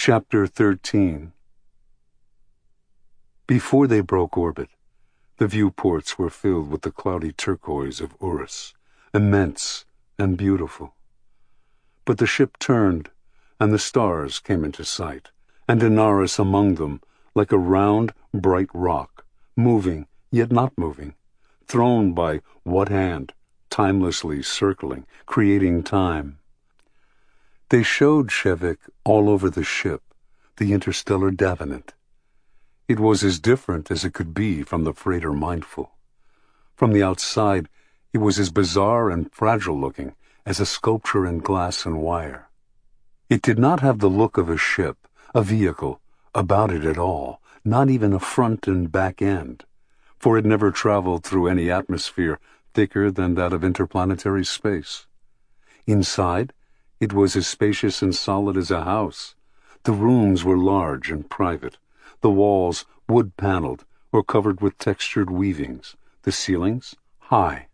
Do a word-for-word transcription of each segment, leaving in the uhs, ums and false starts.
Chapter thirteen. Before they broke orbit, the viewports were filled with the cloudy turquoise of Urus, immense and beautiful. But the ship turned, and the stars came into sight, and Inaros among them, like a round, bright rock, moving, yet not moving, thrown by what hand, timelessly circling, creating time. They showed Shevik all over the ship, the interstellar Davenant. It was as different as it could be from the freighter Mindful. From the outside, it was as bizarre and fragile-looking as a sculpture in glass and wire. It did not have the look of a ship, a vehicle, about it at all, not even a front and back end, for it never traveled through any atmosphere thicker than that of interplanetary space. Inside, it was as spacious and solid as a house. The rooms were large and private, the walls wood-paneled or covered with textured weavings, the ceilings high.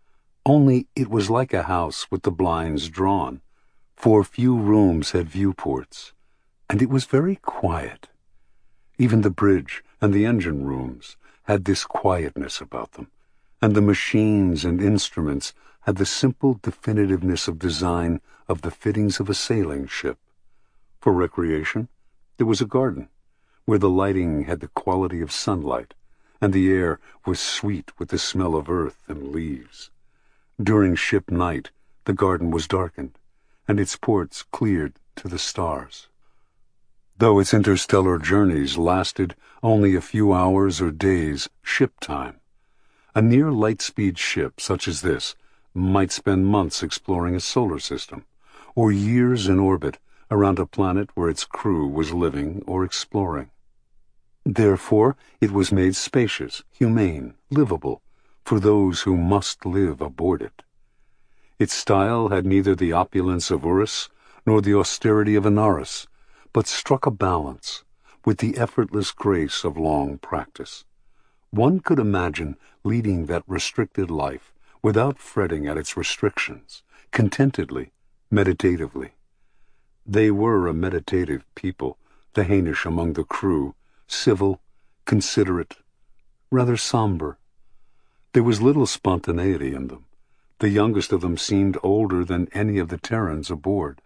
Only it was like a house with the blinds drawn, for few rooms had viewports, and it was very quiet. Even the bridge and the engine rooms had this quietness about them, and the machines and instruments had the simple definitiveness of design of the fittings of a sailing ship. For recreation, there was a garden, where the lighting had the quality of sunlight, and the air was sweet with the smell of earth and leaves. During ship night, the garden was darkened, and its ports cleared to the stars. Though its interstellar journeys lasted only a few hours or days ship time, a near light-speed ship such as this might spend months exploring a solar system, or years in orbit around a planet where its crew was living or exploring. Therefore, it was made spacious, humane, livable, for those who must live aboard it. Its style had neither the opulence of Urus nor the austerity of Inaros, but struck a balance with the effortless grace of long practice. One could imagine leading that restricted life without fretting at its restrictions, contentedly, meditatively. They were a meditative people, the Hainish among the crew, civil, considerate, rather somber. There was little spontaneity in them. The youngest of them seemed older than any of the Terrans aboard.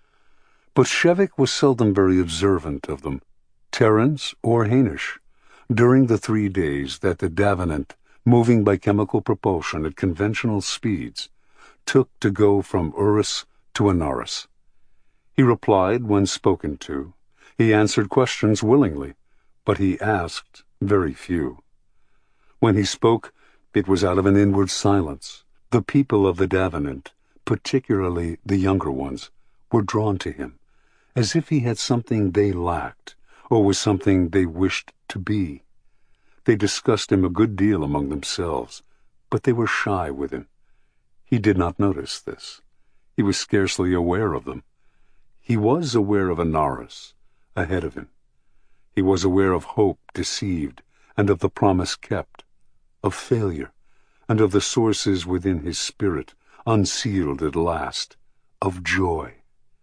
But Shevik was seldom very observant of them, Terrans or Hainish, during the three days that the Davenant, moving by chemical propulsion at conventional speeds, took to go from Urus to Inaros. He replied when spoken to. He answered questions willingly, but he asked very few. When he spoke, it was out of an inward silence. The people of the Davenant, particularly the younger ones, were drawn to him, as if he had something they lacked, or was something they wished to be. They discussed him a good deal among themselves, but they were shy with him. He did not notice this. He was scarcely aware of them. He was aware of Inaros ahead of him. He was aware of hope deceived, and of the promise kept, of failure, and of the sources within his spirit, unsealed at last, of joy.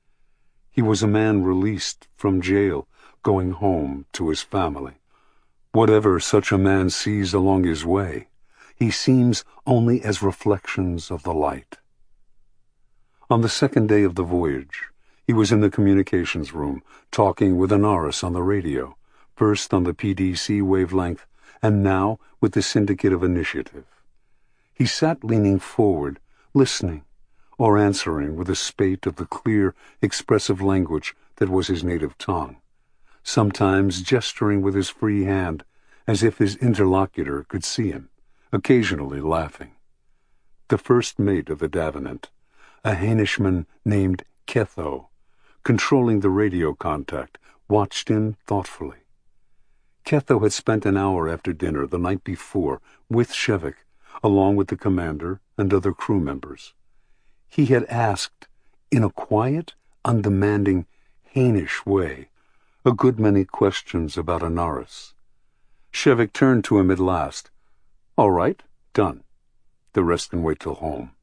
He was a man released from jail, going home to his family. Whatever such a man sees along his way, he seems only as reflections of the light. On the second day of the voyage, he was in the communications room, talking with Inaros on the radio, first on the P D C wavelength, and now with the Syndicate of Initiative. He sat leaning forward, listening, or answering with a spate of the clear, expressive language that was his native tongue, sometimes gesturing with his free hand as if his interlocutor could see him, occasionally laughing. The first mate of the Davenant, a Hainishman named Ketho, controlling the radio contact, watched him thoughtfully. Ketho had spent an hour after dinner the night before with Shevik, along with the commander and other crew members. He had asked, in a quiet, undemanding, Hainish way, a good many questions about Inaros. Shevik turned to him at last. "All right, done. The rest can wait till home.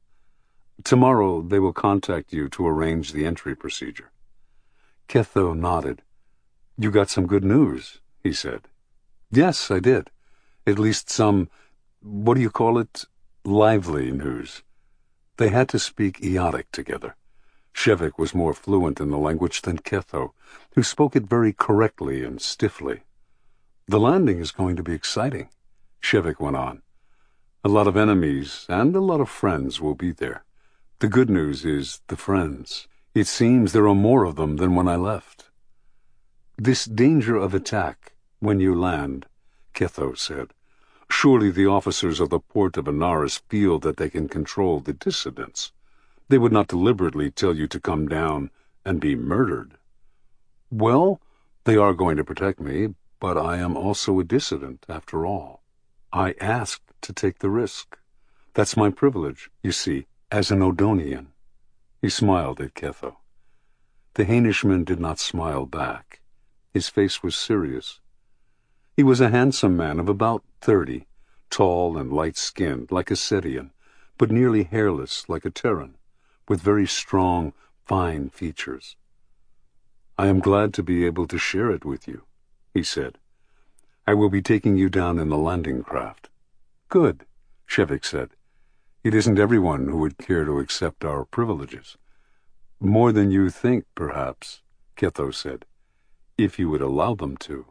Tomorrow they will contact you to arrange the entry procedure." Ketho nodded. You got some good news, he said. Yes, I did. At least some, what do you call it, lively news. They had to speak Eotic together. Shevik was more fluent in the language than Ketho, who spoke it very correctly and stiffly. The landing is going to be exciting, Shevik went on. A lot of enemies and a lot of friends will be there. The good news is the friends. It seems there are more of them than when I left. This danger of attack when you land, Ketho said. Surely the officers of the port of Anaris feel that they can control the dissidents. They would not deliberately tell you to come down and be murdered. Well, they are going to protect me, but I am also a dissident, after all. I asked to take the risk. That's my privilege, you see, as an Odonian. He smiled at Ketho. The Hainishman did not smile back. His face was serious. He was a handsome man of about thirty, tall and light-skinned, like a Setian, but nearly hairless, like a Terran, with very strong, fine features. I am glad to be able to share it with you, he said. I will be taking you down in the landing craft. Good, Shevik said. It isn't everyone who would care to accept our privileges. More than you think, perhaps, Ketho said, if you would allow them to.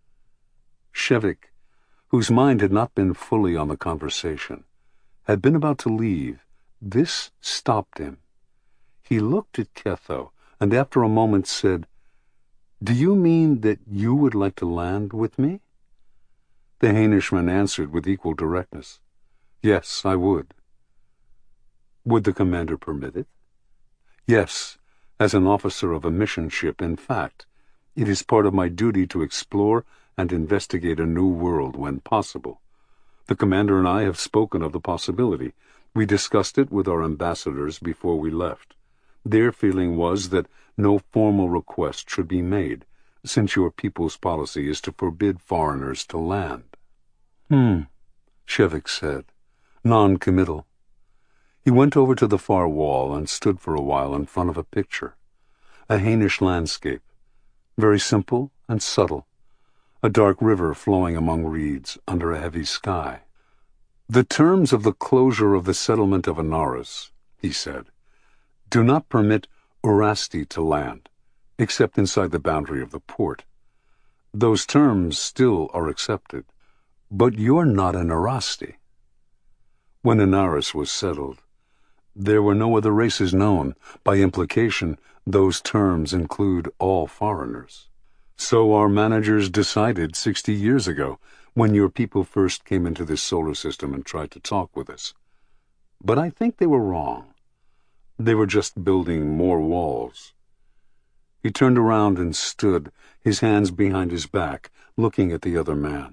Shevik, whose mind had not been fully on the conversation, had been about to leave. This stopped him. He looked at Ketho, and after a moment said, Do you mean that you would like to land with me? The Hainishman answered with equal directness. Yes, I would. Would the commander permit it? Yes, as an officer of a mission ship, in fact. It is part of my duty to explore and investigate a new world when possible. The commander and I have spoken of the possibility. We discussed it with our ambassadors before we left. Their feeling was that no formal request should be made, since your people's policy is to forbid foreigners to land. Hmm, Shevik said, non-committal. He went over to the far wall and stood for a while in front of a picture. A Hainish landscape, very simple and subtle. A dark river flowing among reeds under a heavy sky. The terms of the closure of the settlement of Anaris, he said, do not permit Urasti to land, except inside the boundary of the port. Those terms still are accepted, but you're not an Urasti. When Anaris was settled, there were no other races known. By implication, those terms include all foreigners. So our managers decided sixty years ago, when your people first came into this solar system and tried to talk with us. But I think they were wrong. They were just building more walls. He turned around and stood, his hands behind his back, looking at the other man.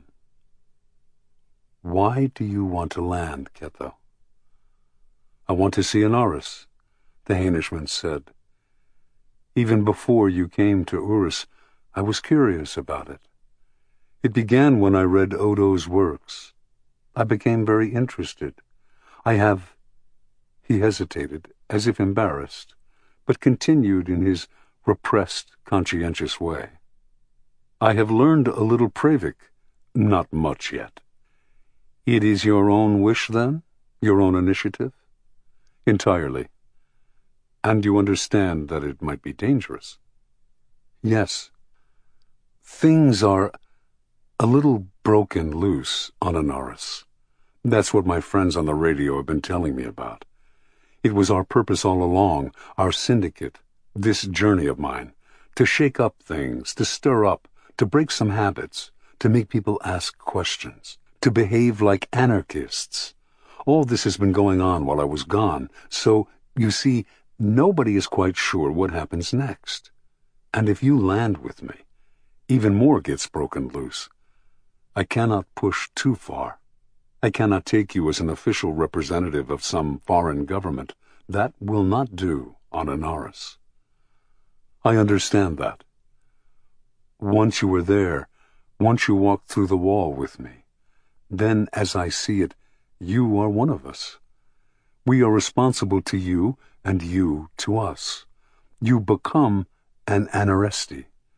Why do you want to land, Ketho? I want to see Anaris, the Hainishman said. Even before you came to Urus, I was curious about it. It began when I read Odo's works. I became very interested. I have... He hesitated, as if embarrassed, but continued in his repressed, conscientious way. I have learned a little Pravik, not much yet. It is your own wish, then? Your own initiative? Entirely. And you understand that it might be dangerous? Yes. Things are a little broken loose on Anaris. That's what my friends on the radio have been telling me about. It was our purpose all along, our syndicate, this journey of mine, to shake up things, to stir up, to break some habits, to make people ask questions, to behave like anarchists. All this has been going on while I was gone, so, you see, nobody is quite sure what happens next. And if you land with me, even more gets broken loose. I cannot push too far. I cannot take you as an official representative of some foreign government. That will not do on Anaris. I understand that. Once you were there, once you walked through the wall with me, then, as I see it, you are one of us. We are responsible to you, and you to us. You become an Anaresti.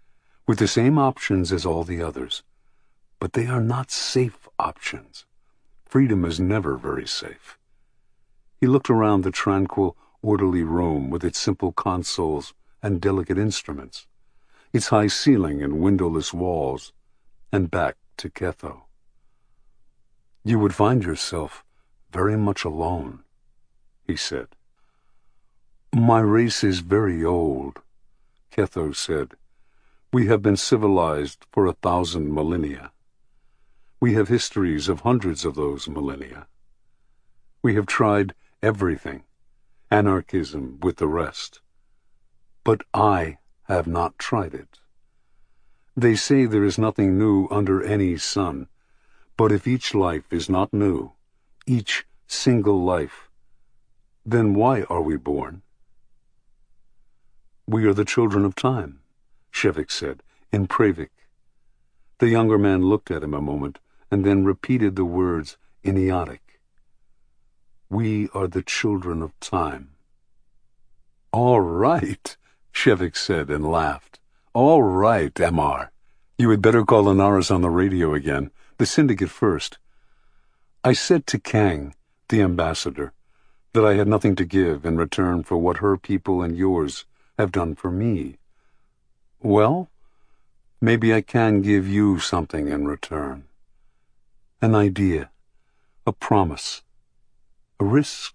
with the same options as all the others. But they are not safe options. Freedom is never very safe. He looked around the tranquil, orderly room with its simple consoles and delicate instruments, its high ceiling and windowless walls, and back to Ketho. "You would find yourself very much alone," he said. "My race is very old," Ketho said. "We have been civilized for a thousand millennia. We have histories of hundreds of those millennia. We have tried everything, anarchism with the rest. But I have not tried it. They say there is nothing new under any sun, but if each life is not new, each single life, then why are we born?" "We are the children of time," Shevik said, in Pravik. The younger man looked at him a moment, and then repeated the words in Iadic. "We are the children of time." "All right," Shevik said and laughed. "All right, M R. You had better call Anaris on the radio again, the syndicate first. I said to Kang, the ambassador, that I had nothing to give in return for what her people and yours have done for me. Well, maybe I can give you something in return. An idea, a promise, a risk."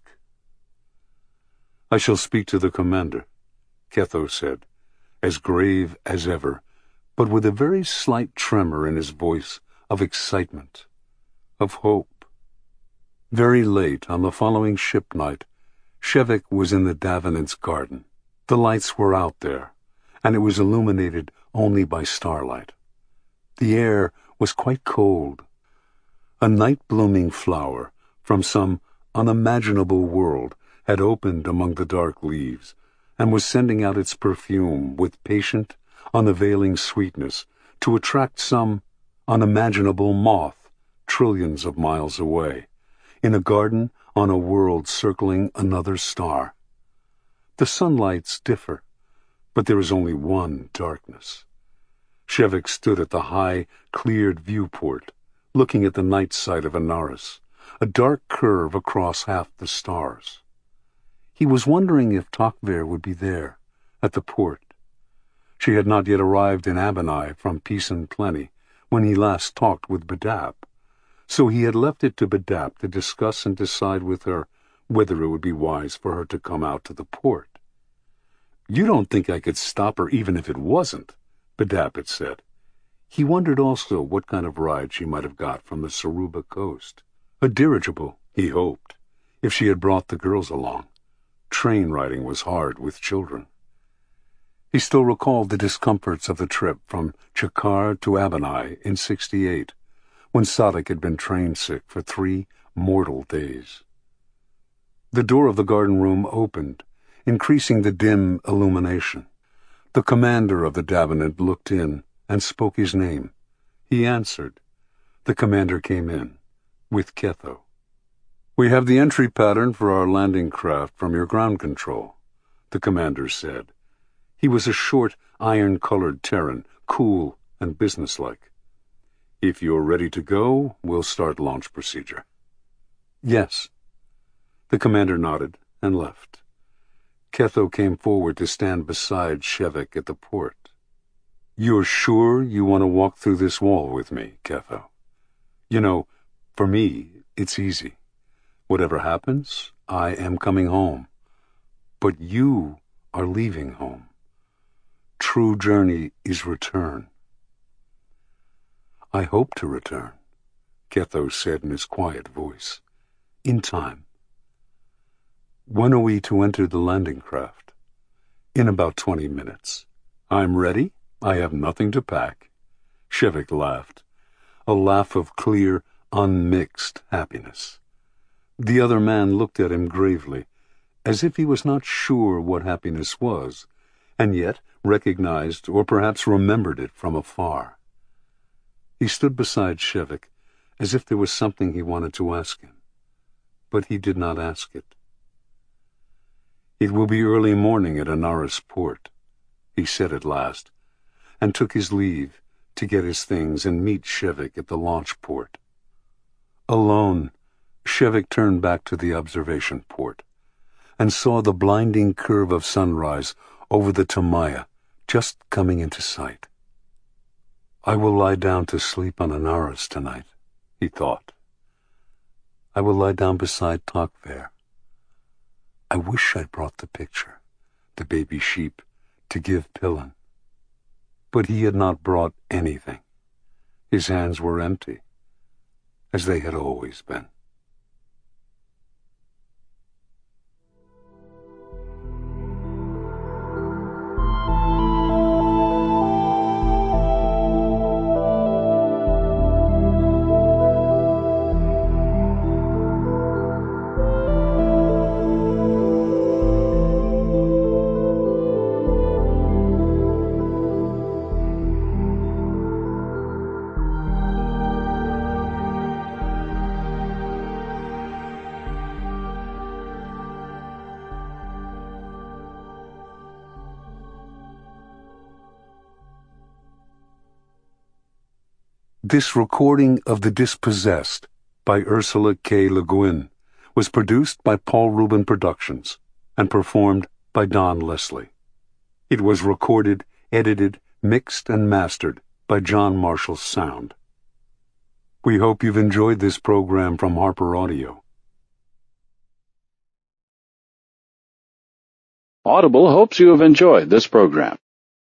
"I shall speak to the commander," Ketho said, as grave as ever, but with a very slight tremor in his voice of excitement, of hope. Very late on the following ship night, Shevik was in the Davenant's garden. The lights were out there, and it was illuminated only by starlight. The air was quite cold. A night-blooming flower from some unimaginable world had opened among the dark leaves, and was sending out its perfume with patient, unavailing sweetness to attract some unimaginable moth trillions of miles away, in a garden on a world circling another star. The sunlights differ, but there is only one darkness. Shevik stood at the high, cleared viewport, looking at the night side of Anaris, a dark curve across half the stars. He was wondering if Tokver would be there, at the port. She had not yet arrived in Abanai from Peace and Plenty when he last talked with Badab, so he had left it to Badab to discuss and decide with her whether it would be wise for her to come out to the port. "You don't think I could stop her even if it wasn't," Badab had said. He wondered also what kind of ride she might have got from the Saruba coast. A dirigible, he hoped, if she had brought the girls along. Train riding was hard with children. He still recalled the discomforts of the trip from Chakar to Abanai in sixty-eight, when Sadik had been train sick for three mortal days. The door of the garden room opened, increasing the dim illumination. The commander of the Davenant looked in and spoke his name. He answered. The commander came in, with Ketho. "We have the entry pattern for our landing craft from your ground control," the commander said. He was a short, iron-colored Terran, cool and businesslike. "If you're ready to go, we'll start launch procedure." "Yes." The commander nodded and left. Ketho came forward to stand beside Shevik at the port. "You're sure you want to walk through this wall with me, Ketho? You know, for me, it's easy. Whatever happens, I am coming home. But you are leaving home. True journey is return." "I hope to return," Ketho said in his quiet voice. "In time." "When are we to enter the landing craft?" "In about twenty minutes." "I'm ready. I have nothing to pack." Shevik laughed, a laugh of clear, unmixed happiness. The other man looked at him gravely, as if he was not sure what happiness was, and yet recognized or perhaps remembered it from afar. He stood beside Shevik, as if there was something he wanted to ask him, but he did not ask it. "It will be early morning at Anaris port," he said at last, and took his leave to get his things and meet Shevik at the launch port. Alone, Shevik turned back to the observation port and saw the blinding curve of sunrise over the Tamaya just coming into sight. I will lie down to sleep on Anaras tonight, he thought. I will lie down beside Tokver. I wish I'd brought the picture, the baby sheep, to give Pillen. But he had not brought anything. His hands were empty, as they had always been. This recording of The Dispossessed by Ursula K. Le Guin was produced by Paul Rubin Productions and performed by Don Leslie. It was recorded, edited, mixed, and mastered by John Marshall Sound. We hope you've enjoyed this program from Harper Audio. Audible hopes you have enjoyed this program.